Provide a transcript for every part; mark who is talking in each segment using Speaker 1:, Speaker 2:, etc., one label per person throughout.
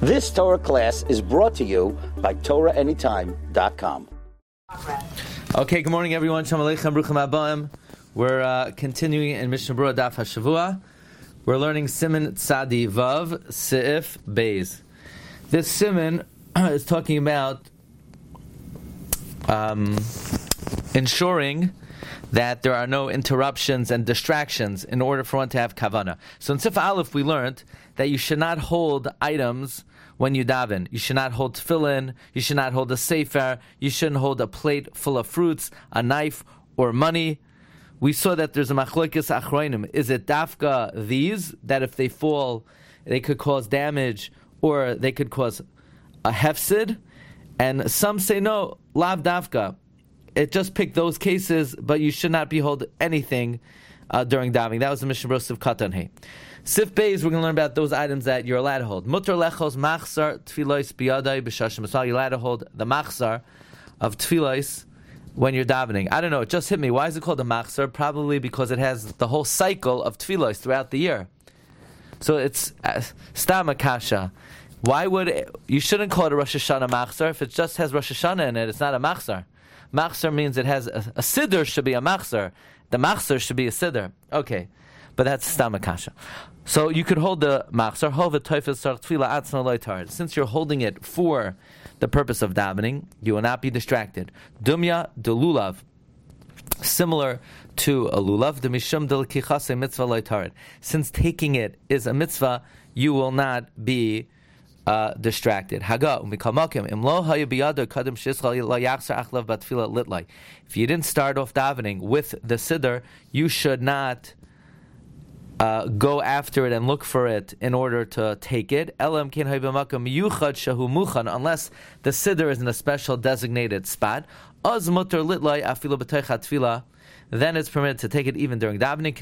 Speaker 1: This Torah class is brought to you by TorahAnytime.com.
Speaker 2: Okay, good morning everyone. Shalom Aleichem, Bruchim Abayim. We're continuing in Mishnah Berurah Daf HaShavua. We're learning Siman Tzadi Vav Seif Beis. This Siman is talking about ensuring that there are no interruptions and distractions in order for one to have kavanah. So in Sif Aleph we learned that you should not hold items when you daven. You should not hold tefillin, you should not hold a sefer, you shouldn't hold a plate full of fruits, a knife, or money. We saw that there's a machlokes achronim. Is it dafka these, that if they fall, they could cause damage, or they could cause a hefsid? And some say no, lav dafka. It just picked those cases, but you should not behold anything during davening. That was the Mishnah Berurah Sif Katan Hey. Sif Beis, we're going to learn about those items that you're allowed to hold. Mutar lechos machzar tfilos biyadai b'shashim asal. You're allowed to hold the machzar of tfilos when you're davening. I don't know, it just hit me. Why is it called a machzar? Probably because it has the whole cycle of tfilos throughout the year. So it's stam akasha. Why would you shouldn't call it a Rosh Hashanah machzar if it just has Rosh Hashanah in it? It's not a machzar. Machzar means it has a siddur should be a machzar. The machzar should be a siddur. Okay, but that's stam akasha. So you could hold the machzar. Since you're holding it for the purpose of davening, you will not be distracted. Dumya delulav, similar to a lulav. Demishum delkichase mitzvah loitarid. Since taking it is a mitzvah, you will not be distracted. If you didn't start off davening with the siddur, you should not go after it and look for it in order to take it. Unless the siddur is in a special designated spot, then it's permitted to take it even during davening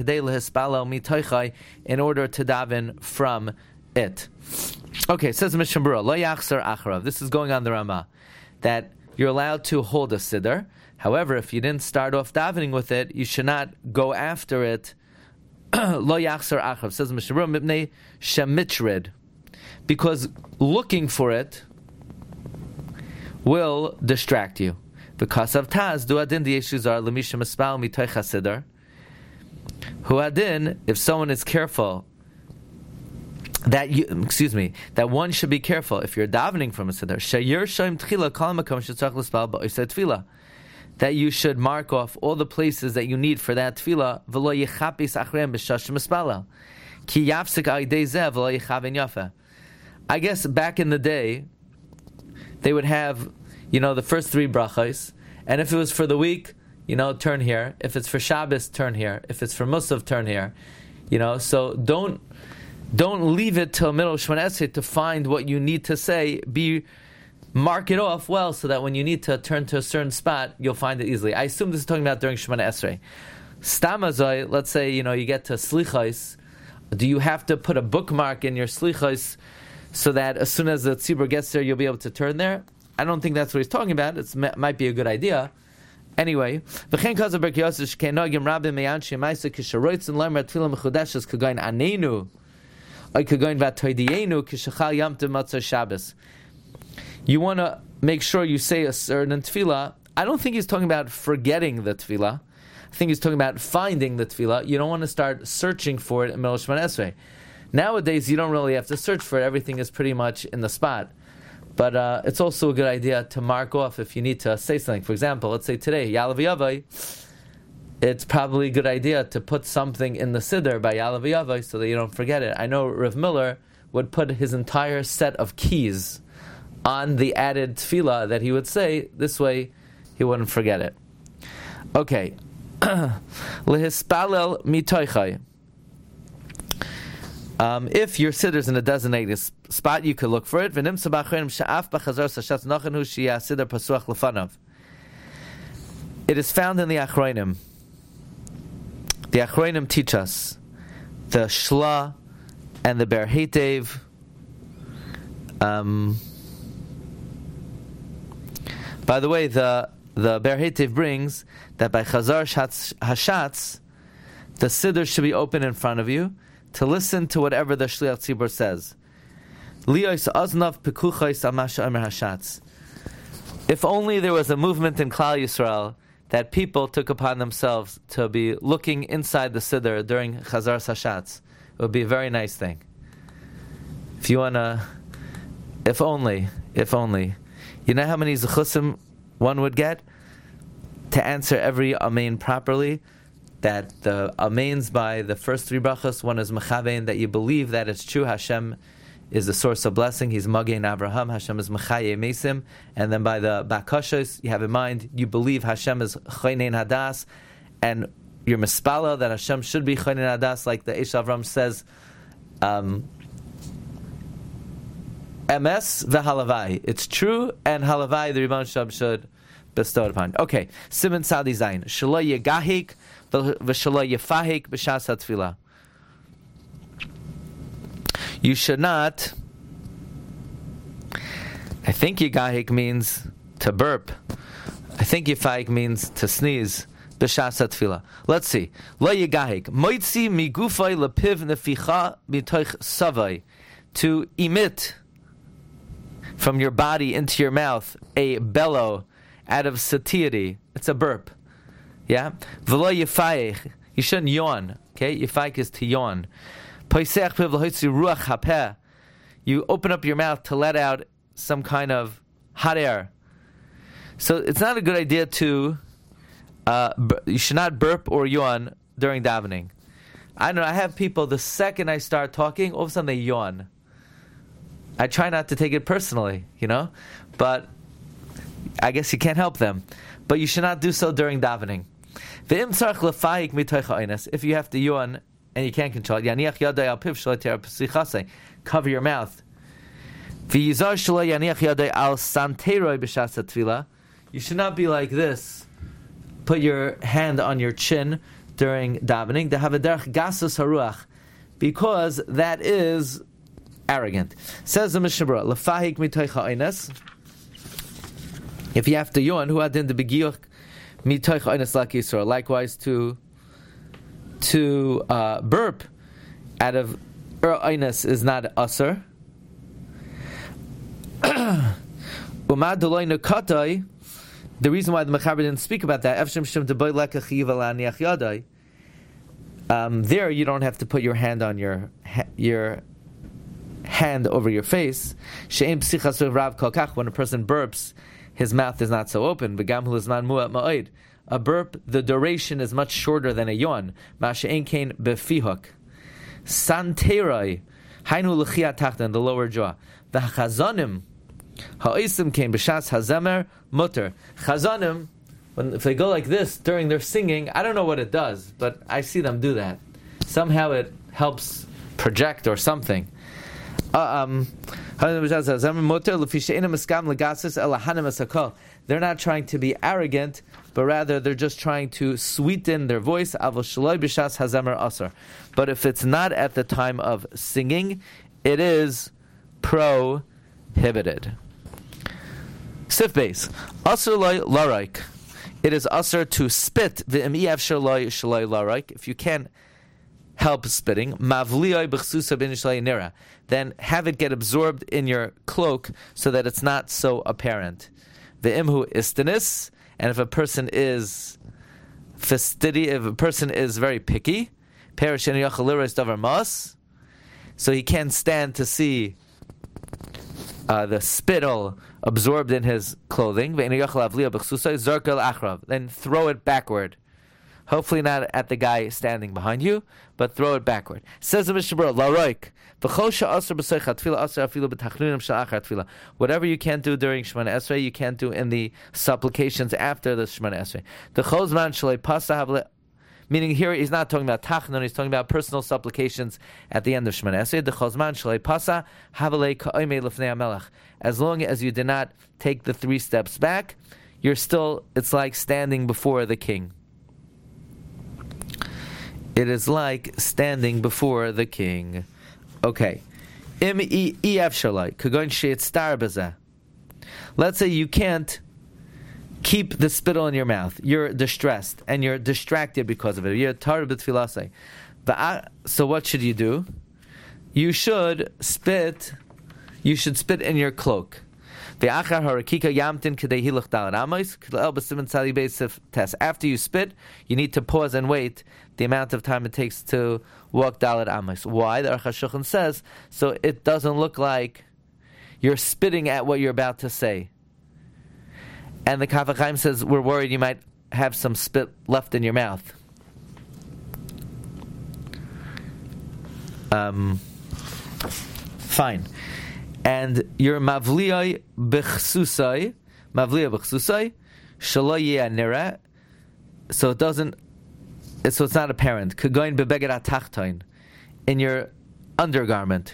Speaker 2: in order to daven from it. Okay, it says Mishnah Berurah, Lo Yachzar Acharav. This is going on the Ramah, that you're allowed to hold a siddur. However, if you didn't start off davening with it, you should not go after it. Lo Yachzar Acharav, says Mishnah Berurah, Mipnei Shemitrid, because looking for it will distract you. Because of Taz, Duadin, the issues are Lemisha Mispal Mitoich HaSiddur. Huadin, if someone is careful, that one should be careful if you're davening from a siddur. That you should mark off all the places that you need for that tefillah. I guess back in the day, they would have, the first three brachos, and if it was for the week, turn here. If it's for Shabbos, turn here. If it's for Musaf, turn here. So don't leave it till middle of Shemona Esrei to find what you need to say. Mark it off well so that when you need to turn to a certain spot, you'll find it easily. I assume this is talking about during Shemona Esrei. Stamazoi, let's say you get to Slichos. Do you have to put a bookmark in your Slichos so that as soon as the tzibur gets there, you'll be able to turn there? I don't think that's what he's talking about. It might be a good idea. Anyway, you want to make sure you say a certain tefillah. I don't think he's talking about forgetting the tefillah. I think he's talking about finding the tefillah. You don't want to start searching for it in Middle Shemona Esrei. Nowadays, you don't really have to search for it. Everything is pretty much in the spot. But it's also a good idea to mark off if you need to say something. For example, let's say today, Ya'aleh V'Yavai, it's probably a good idea to put something in the siddur by Ya'aleh V'Yavai so that you don't forget it. I know Rav Miller would put his entire set of keys on the added tefillah that he would say. This way, he wouldn't forget it. Okay. Lehispalel mitoichai. If your siddur is in a designated spot, you could look for it. It is found in the Achronim. The Achronim teach us the Shla and the Ber Hetev. By the way, the Ber Hetev brings that by Chazar Hashatz, the siddur should be open in front of you to listen to whatever the Shliach Tzibur says. If only there was a movement in Klal Yisrael that people took upon themselves to be looking inside the Siddur during Chazar Hashatz. It would be a very nice thing. If you wanna, if only. You know how many zechusim one would get to answer every amen properly? That the amens by the first three brachos, one is mechavein, that you believe that it's true, Hashem is the source of blessing, He's Magen Abraham, Hashem is Mechaye Mesim, and then by the bakashos, you have in mind, you believe Hashem is Chonein Hadas, and you're mispala that Hashem should be Chonein Hadas, like the Eish Avram says, Emes v'halavai. It's true, and halavai, the Rebbeinu Shalom should bestow it upon. Okay, Siman Sadi Zayin. Shelo yegahik v'shelo yefahik b'shas hatfilah. You should not. I think yegahik means to burp. I think yefahik means to sneeze. B'shas hatfilah. Let's see. Lo yegahik. Moitzi migufay lepiv neficha mitoich savay. To emit from your body into your mouth a bellow out of satiety. It's a burp. Yeah? V'lo yefayich. You shouldn't yawn. Okay? Yefayich is to yawn. You open up your mouth to let out some kind of hot air. So it's not a good idea to, you should not burp or yawn during davening. I don't know, I have people, the second I start talking, all of a sudden they yawn. I try not to take it personally, but I guess you can't help them. But you should not do so during davening. If you have to yawn and you can't control it, cover your mouth. You should not be like this. Put your hand on your chin during davening, because that is arrogant. Says the Mishnah Berurah, if you have to yawn, who had in the begiyuch mitoich oines lak Yisrael. Likewise, to burp out of oines is not asur. Umad deloy nekatai. The reason why the Mechaber didn't speak about that, there you don't have to put your hand on your hand over your face. When a person burps, his mouth is not so open. A burp, the duration is much shorter than a yawn. Santerai, hainu l'chiyat tachtan, the lower jaw. The chazanim, ha'osim came b'shas hazemer mutter. Chazanim, if they go like this during their singing, I don't know what it does, but I see them do that. Somehow it helps project or something. They're not trying to be arrogant, but rather they're just trying to sweeten their voice. But if it's not at the time of singing, it is prohibited. Sif base. It is usher to spit. If you can't help spitting, then have it get absorbed in your cloak so that it's not so apparent. Ve'imhu istanis, and if a person is fastidious, if a person is very picky, so he can't stand to see the spittle absorbed in his clothing, then throw it backward. Hopefully not at the guy standing behind you, but throw it backward. Says the Mishnah Berurah, whatever you can't do during Shemana Esrei, you can't do in the supplications after the Shemana Esrei. Meaning here he's not talking about tachnun, he's talking about personal supplications at the end of Shemana Esrei. As long as you did not take the 3 steps back, it's like standing before the king. It is like standing before the king. Okay. Let's say you can't keep the spittle in your mouth. You're distressed and you're distracted because of it. You're tar b'tfilasei. So what should you do? You should spit you should spit in your cloak. After you spit, you need to pause and wait the amount of time it takes to walk Dalet Amos. Why? The Aruch HaShulchan says, so it doesn't look like you're spitting at what you're about to say. And the Kaf HaChaim says, we're worried you might have some spit left in your mouth. Fine. And your mavliyai b'chsusai, shelo yeh nira, so it's not apparent. Kagoin bebeged atachtoin, in your undergarment.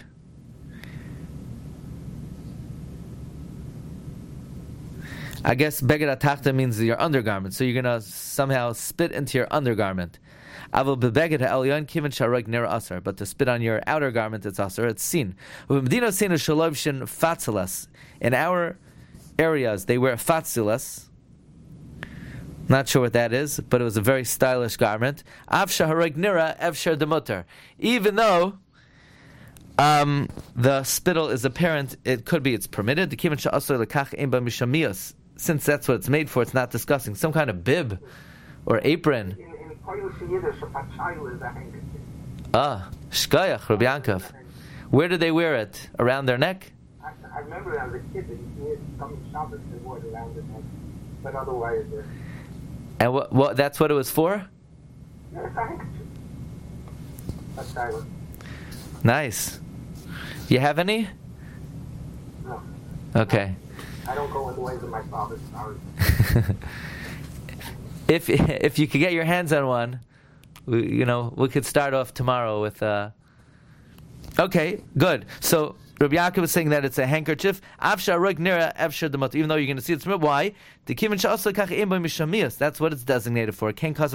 Speaker 2: I guess beged atachta means your undergarment, so you're gonna somehow spit into your undergarment. But to spit on your outer garment, it's asur. It's seen. In our areas, they wear fatzilas. Not sure what that is, but it was a very stylish garment. Even though the spittle is apparent, it could be it's permitted. Since that's what it's made for, it's not disgusting. Some kind of bib or apron. Shkayach, Rabbi Yankov. Where did they wear it? Around their neck?
Speaker 3: I remember as a kid that some Shabbos they wore it around their neck, but otherwise.
Speaker 2: And what? That's what it was for?
Speaker 3: Yeah, it's a handkerchief.
Speaker 2: Nice. You have any?
Speaker 3: No.
Speaker 2: Okay.
Speaker 3: I don't go in the ways of my father. Sorry.
Speaker 2: If you could get your hands on one, we could start off tomorrow with. Okay, good. So Rabbi Yaakov is saying that it's a handkerchief. Even though you're going to see it's why? That's what it's designated for.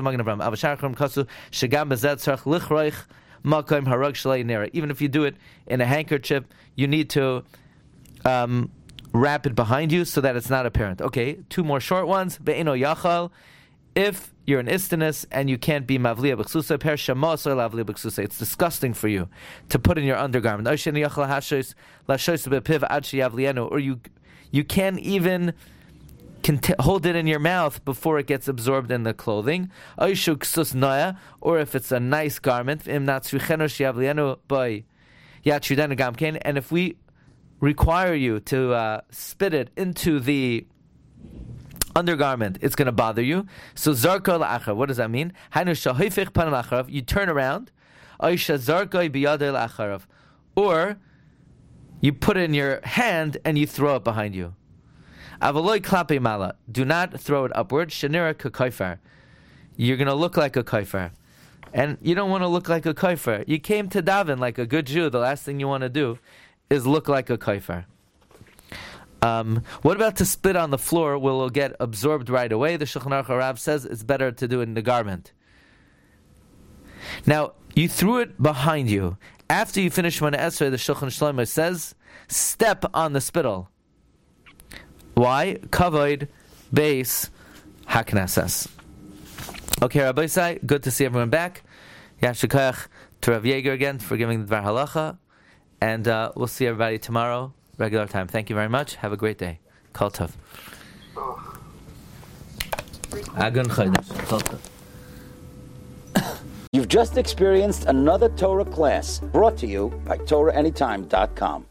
Speaker 2: Even if you do it in a handkerchief, you need to wrap it behind you so that it's not apparent. Okay, two more short ones. If you're an istinus and you can't be mavliya b'chsusa, per shamos or lavliya b'chsusa, it's disgusting for you to put in your undergarment. Or you can't even hold it in your mouth before it gets absorbed in the clothing. Or if it's a nice garment, and if we require you to spit it into the undergarment, it's going to bother you. So zarka la'achar, what does that mean? You turn around, or you put it in your hand and you throw it behind you. Do not throw it upward. Shenira k'kaifar. You're going to look like a kaifar. And you don't want to look like a kaifar. You came to daven like a good Jew. The last thing you want to do is look like a kaifar. What about to spit on the floor? Will it get absorbed right away? The Shulchan Aruch Harav says it's better to do it in the garment. Now, you threw it behind you. After you finish Shemona Esrei, the Shulchan Shlomo says, step on the spittle. Why? Kavod beis haknesses. Okay, Rabbi Isai, good to see everyone back. Yashikach to Rav Yeager again for giving the Dvar Halacha. And we'll see everybody tomorrow, regular time. Thank you very much. Have a great day. Kol Tov. Agun Chodesh. Kol Tov.
Speaker 1: You've just experienced another Torah class brought to you by TorahAnytime.com.